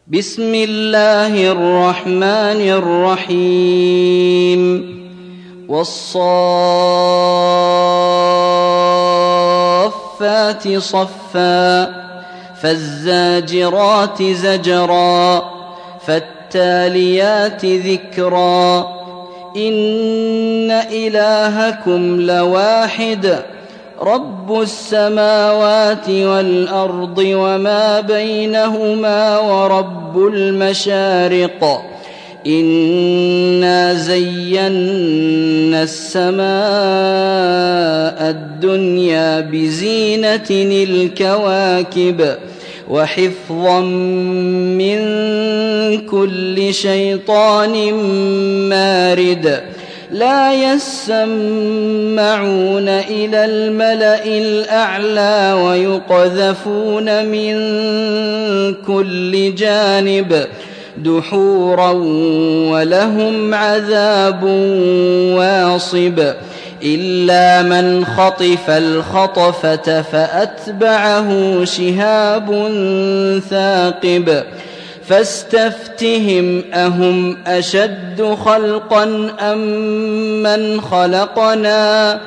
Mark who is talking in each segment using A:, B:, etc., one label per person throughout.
A: بسم الله الرحمن الرحيم والصافات صفا فالزاجرات زجرا فالتاليات ذكرا إن إلهكم لواحد رب السماوات والأرض وما بينهما ورب المشارق إنا زينا السماء الدنيا بزينة الكواكب وحفظا من كل شيطان مارد لا يسمعون إلى الملأ الأعلى ويقذفون من كل جانب دحورا ولهم عذاب واصب إلا من خطف الخطفة فأتبعه شهاب ثاقب فاستفتهم أهم أشد خلقا أم من خلقنا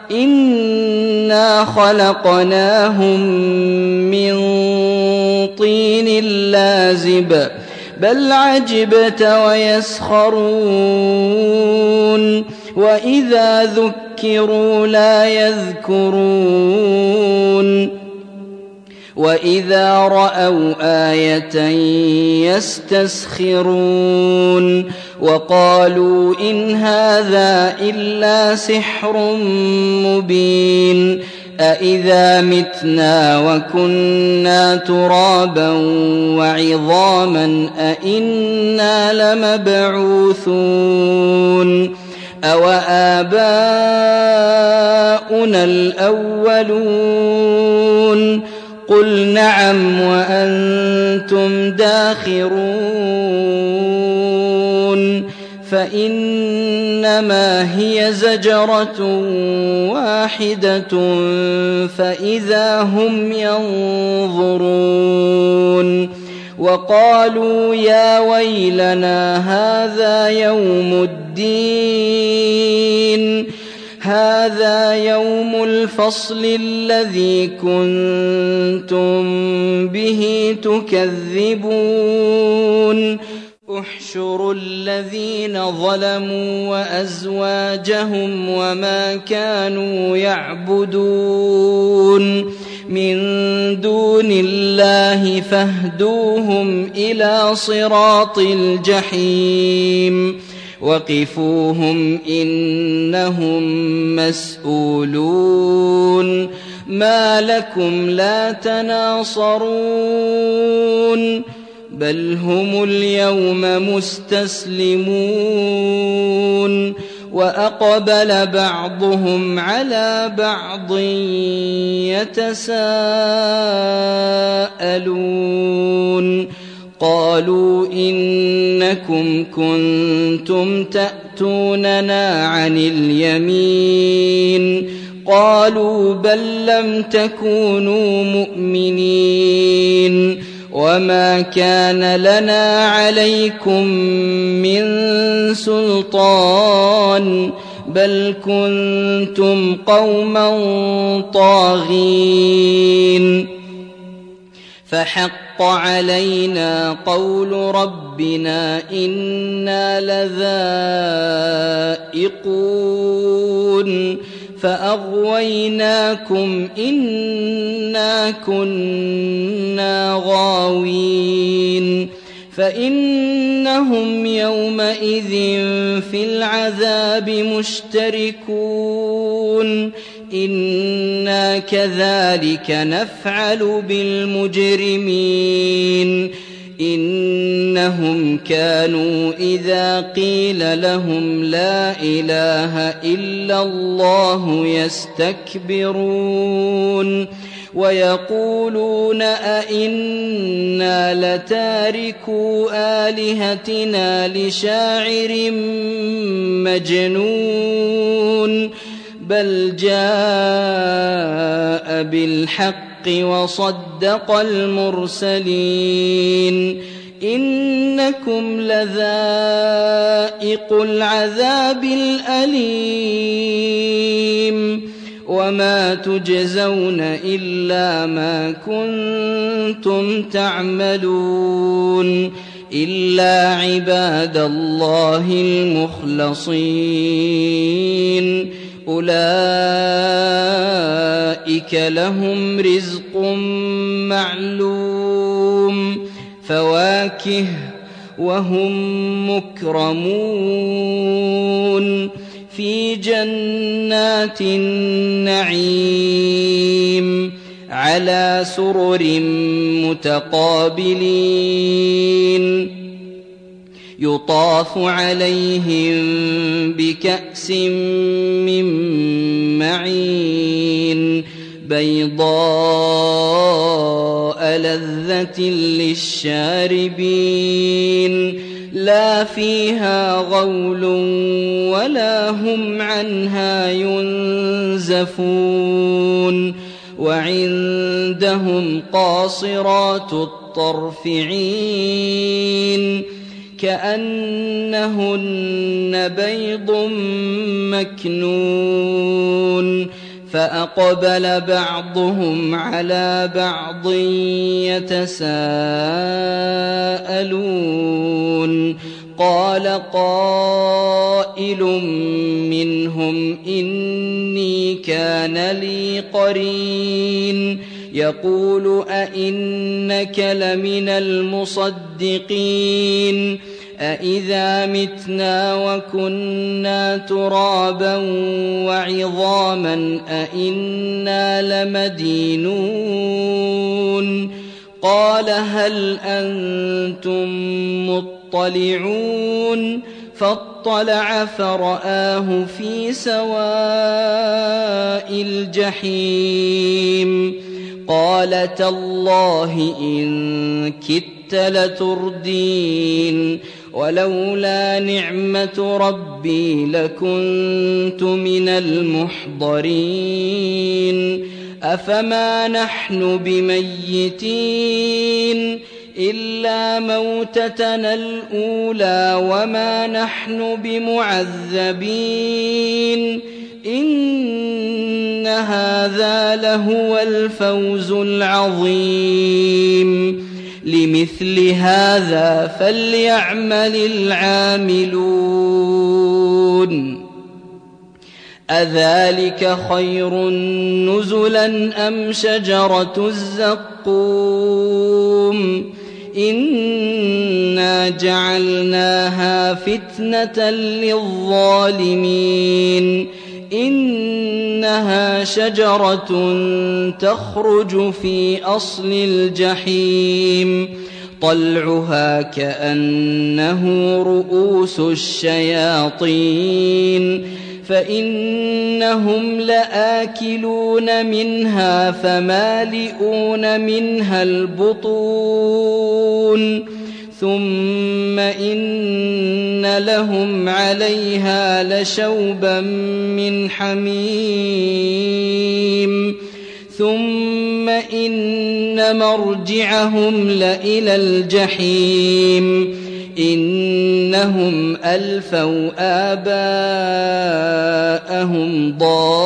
A: إنا خلقناهم من طين لازب بل عجبت ويسخرون وإذا ذكروا لا يذكرون وإذا رأوا آية يستسخرون وقالوا إن هذا إلا سحر مبين أإذا متنا وكنا ترابا وعظاما أإنا لمبعوثون أوآباؤنا الأولون قل نعم وأنتم داخرون فإنما هي زجرة واحدة فإذا هم ينظرون وقالوا يا ويلنا هذا يوم الفصل الذي كنتم به تكذبون احشروا الذين ظلموا وأزواجهم وما كانوا يعبدون من دون الله فاهدوهم إلى صراط الجحيم وقفوهم إنهم مسؤولون ما لكم لا تناصرون بل هم اليوم مستسلمون وأقبل بعضهم على بعض يتساءلون قالوا إنكم كنتم تأتوننا عن اليمين قالوا بل لم تكونوا مؤمنين وما كان لنا عليكم من سلطان بل كنتم قوما طاغين فحق علينا قول ربنا إنا لذائقون فأغويناكم إنا كنا غاوين فإنهم يومئذ في العذاب مشتركون إنا كذلك نفعل بالمجرمين إنهم كانوا إذا قيل لهم لا إله إلا الله يستكبرون ويقولون أئنا لتاركو آلهتنا لشاعر مجنون بل جاء بالحق وصدق المرسلين إنكم لذائقو العذاب الأليم وما تجزون إلا ما كنتم تعملون إلا عباد الله المخلصين أولئك لهم رزق معلوم فواكه وهم مكرمون في جنات النعيم على سرر متقابلين يطاف عليهم بكأس من معين بيضاء لذة للشاربين لا فيها غول ولا هم عنها ينزفون وعندهم قاصرات الطرف عين كأنهن بيض مكنون فأقبل بعضهم على بعض يتساءلون قال قائل منهم إني كان لي قرين يقول أئنك لمن المصدقين أإذا متنا وكنا ترابا وعظاما أإنا لمدينون قال هل أنتم مطلعون فاطلع فرآه في سواء الجحيم قال تالله إن كدت لتردين ولولا نعمة ربي لكنت من المحضرين أفما نحن بميتين إلا موتتنا الأولى وما نحن بمعذبين إن هذا لهو الفوز العظيم لمثل هذا فليعمل العاملون أذلك خير نزلا أم شجرة الزقوم إنا جعلناها فتنة للظالمين إنها شجرة تخرج في أصل الجحيم طلعها كأنه رؤوس الشياطين فإنهم لآكلون منها فمالئون منها البطون ثم إن لهم عليها لشوبا من حميم ثم إن مرجعهم لإلى الجحيم إنهم ألفوا آباءهم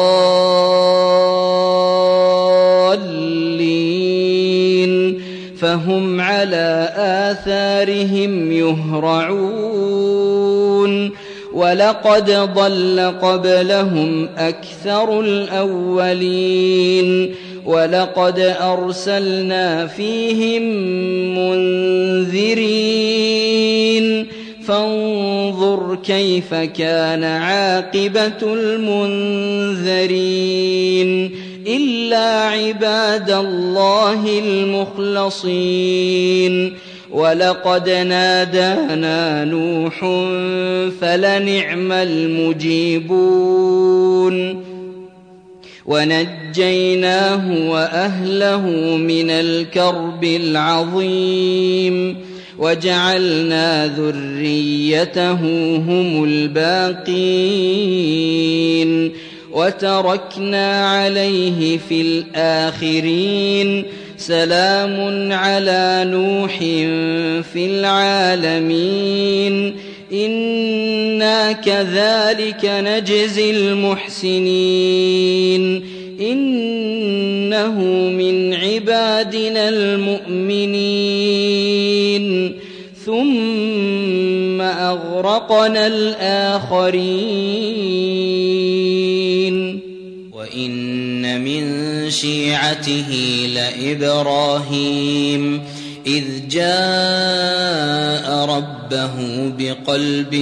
A: ضالين فهم على آثارهم يهرعون ولقد ضل قبلهم أكثر الأولين ولقد أرسلنا فيهم منذرين فانظر كيف كان عاقبة المنذرين إلا عباد الله المخلصين ولقد نادانا نوح فلنعم المجيبون ونجيناه وأهله من الكرب العظيم وجعلنا ذريته هم الباقين وتركنا عليه في الآخرين سلام على نوح في العالمين إنا كذلك نجزي المحسنين إنه من عبادنا المؤمنين ثم أغرقنا الآخرين
B: وإن من شيعته لإبراهيم إذ جاء ربه بقلب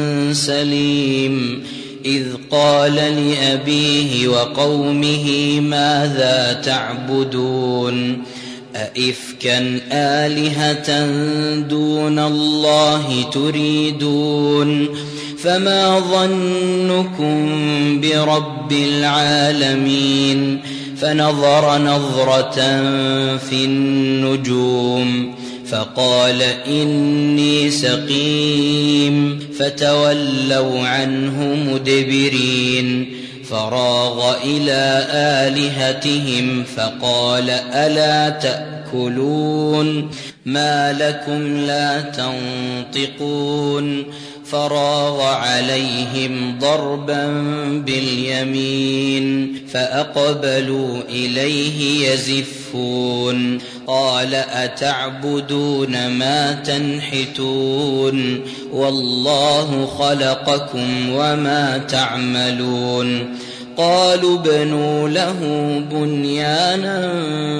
B: سليم إذ قال لأبيه وقومه ماذا تعبدون أئفكا آلهة دون الله تريدون فما ظنكم برب العالمين فنظر نظرة في النجوم فقال إني سقيم فتولوا عنه مدبرين فراغ إلى آلهتهم فقال ألا تأكلون ما لكم لا تنطقون فراغ عليهم ضربا باليمين فأقبلوا إليه يزفون قال أتعبدون ما تنحتون والله خلقكم وما تعملون قالوا ابنوا له بنيانا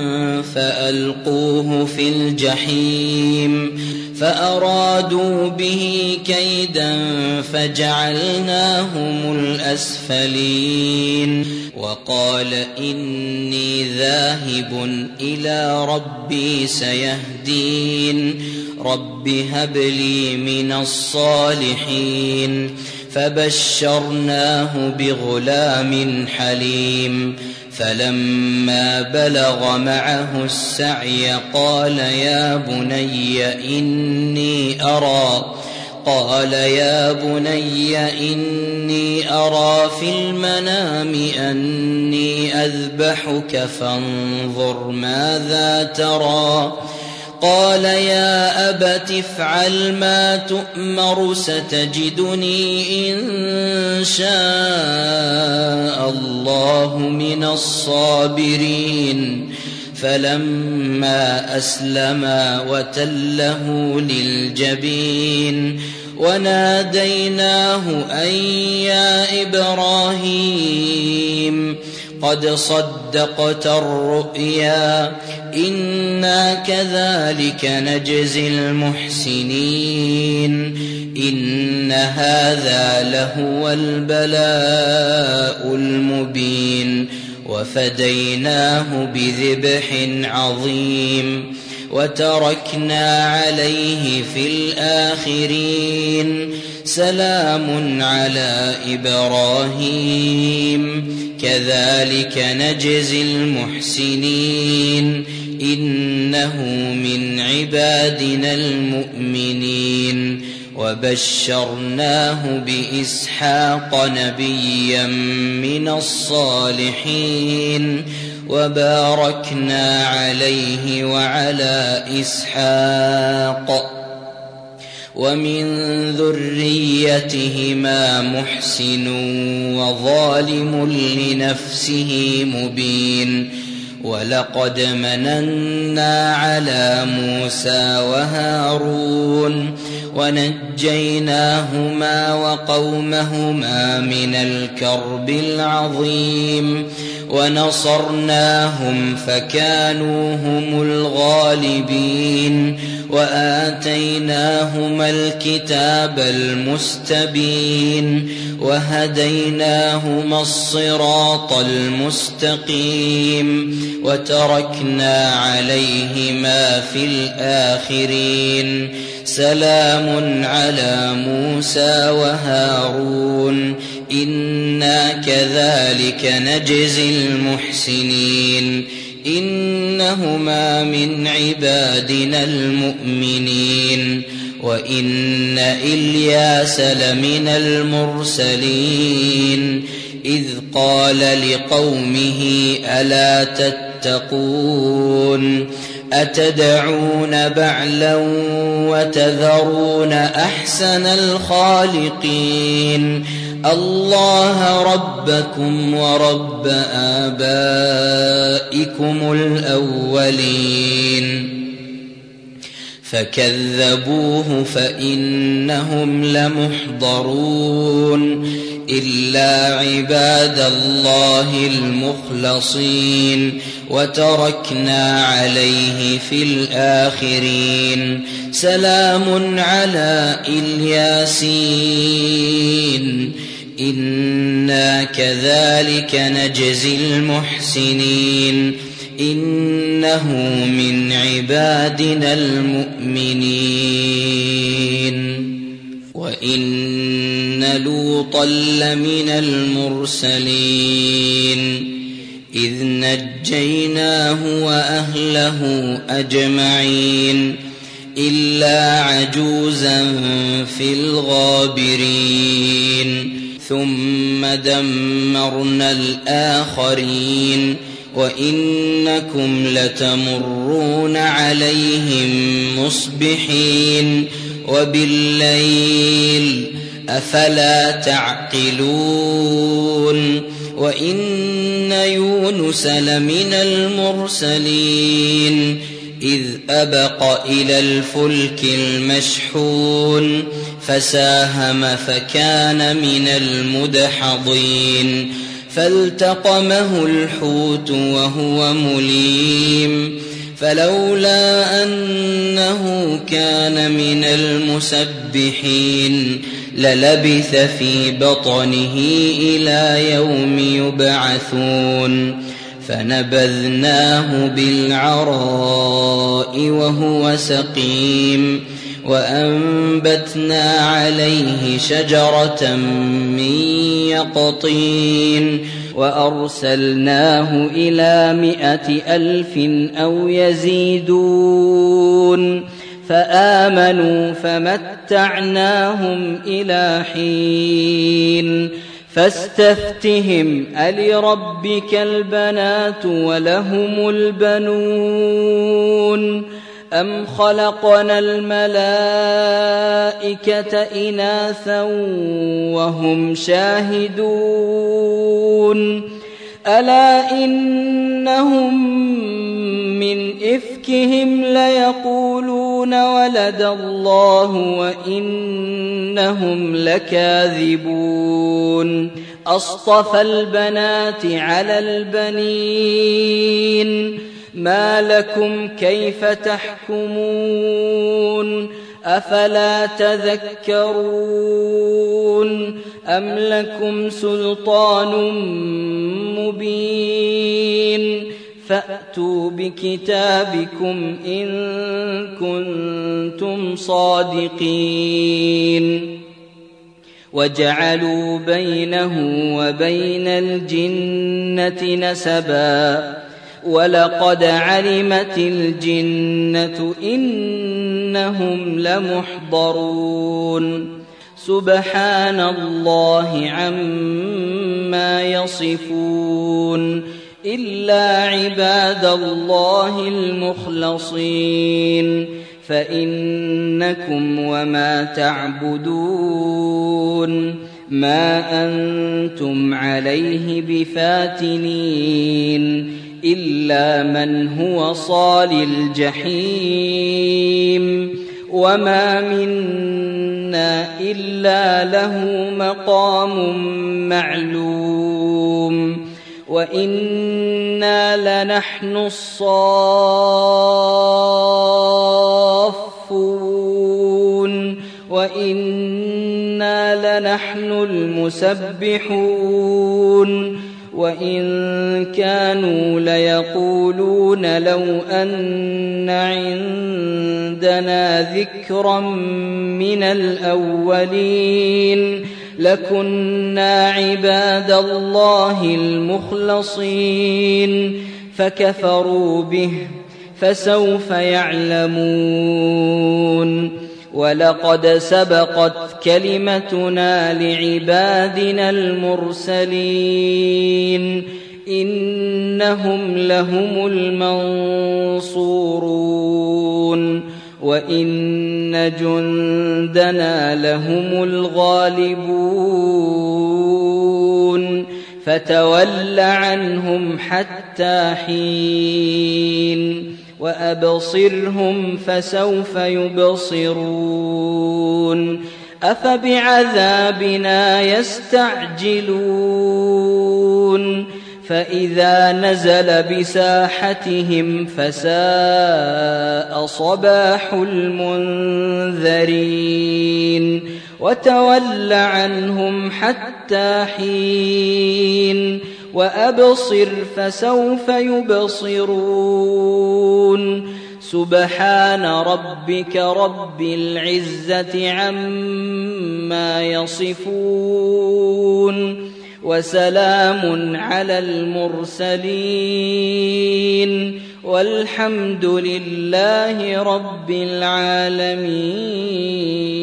B: فألقوه في الجحيم فأرادوا به كيدا فجعلناهم الأسفلين وقال إني ذاهب إلى ربي سيهدين رب هب لي من الصالحين فبشرناه بغلام حليم فلما بلغ معه السعي قال يا بني إني أرى في المنام أني أذبحك فانظر ماذا ترى قال يا أبت افعل ما تؤمر ستجدني إن شاء الله من الصابرين فلما أسلما وتله للجبين وناديناه أن يا إبراهيم قد صدقت الرؤيا إنا كذلك نجزي المحسنين إن هذا لهو البلاء المبين وفديناه بذبح عظيم وتركنا عليه في الآخرين سلام على إبراهيم كذلك نجزي المحسنين إنه من عبادنا المؤمنين وبشرناه بإسحاق نبيا من الصالحين وباركنا عليه وعلى إسحاق ومن ذريتهما محسن وظالم لنفسه مبين ولقد مننا على موسى وهارون ونجيناهما وقومهما من الكرب العظيم ونصرناهم فكانوا هم الغالبين وآتيناهما الكتاب المستبين وهديناهما الصراط المستقيم وتركنا عليهما في الآخرين سلام على موسى وهارون إنا كذلك نجزي المحسنين إنهما من عبادنا المؤمنين وإن إلياس لمن المرسلين إذ قال لقومه ألا تتقون تتقون أتدعون بعلا وتذرون أحسن الخالقين الله ربكم ورب آبائكم الأولين فكذبوه فإنهم لمحضرون إلا عباد الله المخلصين وتركنا عليه في الآخرين سلام على الياسين إنا كذلك نجزي المحسنين إنه من عبادنا المؤمنين وإن لوطا لمن المرسلين إذ نجيناه وأهله أجمعين إلا عجوزا في الغابرين ثم دمرنا الآخرين وإنكم لتمرون عليهم مصبحين وبالليل أفلا تعقلون وإن يونس لمن المرسلين إذ أبق إلى الفلك المشحون فساهم فكان من المدحضين فالتقمه الحوت وهو مليم فلولا أنه كان من المسبحين للبث في بطنه إلى يوم يبعثون فنبذناه بالعراء وهو سقيم وأنبتنا عليه شجرة من يقطين وأرسلناه إلى 100,000 أو يزيدون فآمنوا فمتعناهم إلى حين فاستفتهم ألربك البنات ولهم البنون أم خلقنا الملائكة إناثا وهم شاهدون ألا إنهم من إفكهم ليقولون ولد الله وإنهم لكاذبون أصطفى البنات على البنين ما لكم كيف تحكمون أفلا تذكرون أم لكم سلطان مبين فأتوا بكتابكم إن كنتم صادقين وجعلوا بينه وبين الجنة نسبا ولقد علمت الجنة إنهم لمحضرون سبحان الله عما يصفون إلا عباد الله المخلصين فإنكم وما تعبدون ما أنتم عليه بفاتنين إلا من هو صال الجحيم وما منا إلا له مقام معلوم وإنا لنحن الصافون وإنا لنحن المسبحون وإن كانوا ليقولون لو أن عندنا ذكرا من الأولين لكنا عباد الله المخلصين فكفروا به فسوف يعلمون ولقد سبقت كلمتنا لعبادنا المرسلين
A: إنهم لهم المنصورون وإن جندنا لهم الغالبون فتول عنهم حتى حين وأبصرهم فسوف يبصرون أفبعذابنا يستعجلون فإذا نزل بساحتهم فساء صباح المنذرين وتول عنهم حتى حين وأبصر فسوف يبصرون سبحان ربك رب العزة عما يصفون وسلام على المرسلين والحمد لله رب العالمين.